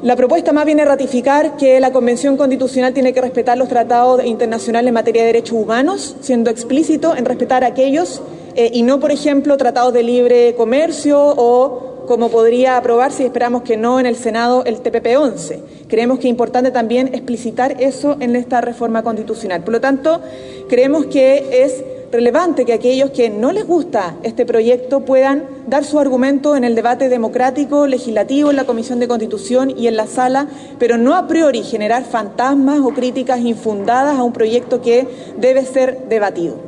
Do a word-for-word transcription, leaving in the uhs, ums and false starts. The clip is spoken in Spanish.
La propuesta más bien es ratificar que la Convención Constitucional tiene que respetar los tratados internacionales en materia de derechos humanos, siendo explícito en respetar aquellos eh, y no, por ejemplo, tratados de libre comercio o, como podría aprobarse, y esperamos que no, en el Senado, el T P P once. Creemos que es importante también explicitar eso en esta reforma constitucional. Por lo tanto, creemos que es relevante que aquellos que no les gusta este proyecto puedan dar su argumento en el debate democrático, legislativo, en la Comisión de Constitución y en la sala, pero no a priori generar fantasmas o críticas infundadas a un proyecto que debe ser debatido.